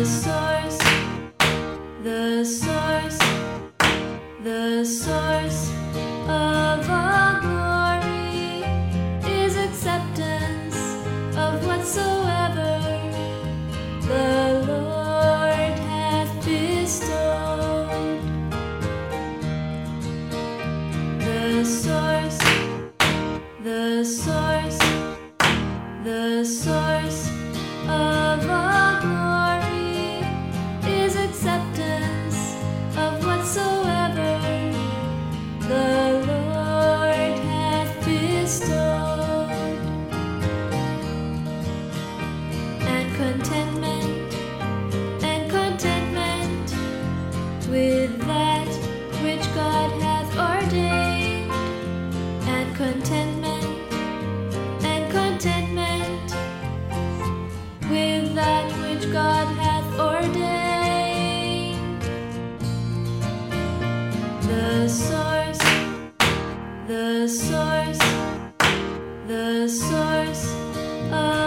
source, the source, the source of all glory is acceptance of whatsoever the Lord hath bestowed. The source, the source, the source of all glory is acceptance of whatsoever the Lord hath bestowed. And contentment with that which God hath ordained, and contentment with that which God hath ordained. The source, the source, the source of